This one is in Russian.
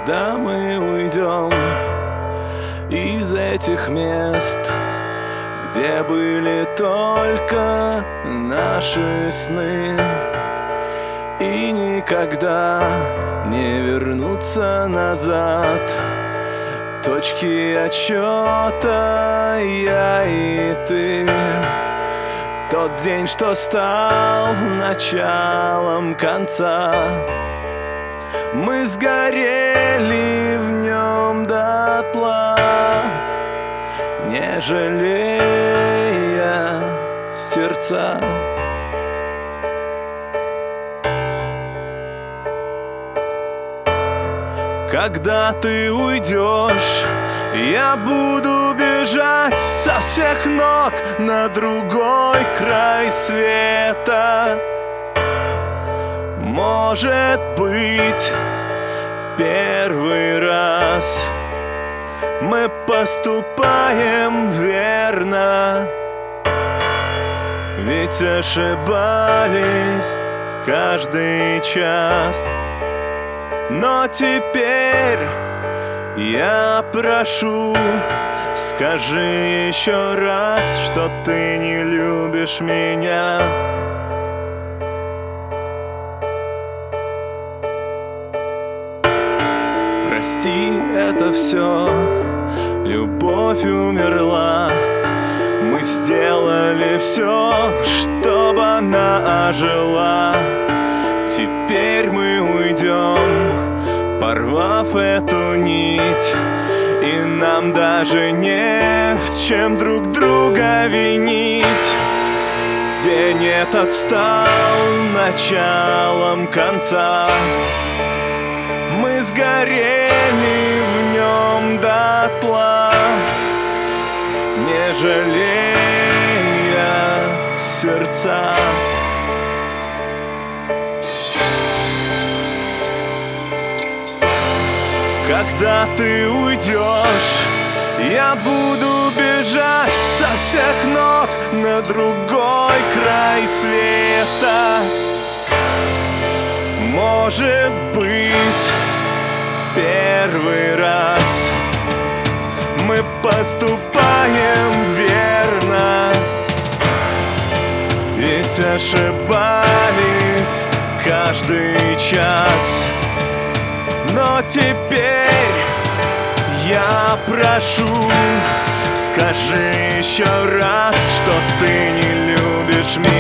когда мы уйдем из этих мест, где были только наши сны, и никогда не вернуться назад. Точки отсчета я и ты. Тот день, что стал началом конца, мы сгорели в нем дотла, не жалея сердца. Когда ты уйдешь, я буду бежать со всех ног на другой край света. Может быть, первый раз мы поступаем верно, ведь ошибались каждый час. Но теперь я прошу, скажи еще раз, что ты не любишь меня. Прости, это все, любовь умерла. Мы сделали все, чтобы она ожила. Теперь мы уйдем, порвав эту нить, и нам даже не в чем друг друга винить. День этот стал началом конца, мы сгорели в нем дотла, не жалея сердца. Когда ты уйдешь, я буду бежать со всех ног на другой край света. Может быть, первый раз мы поступаем верно, ведь ошибались каждый час. Но теперь я прошу, скажи еще раз, что ты не любишь меня.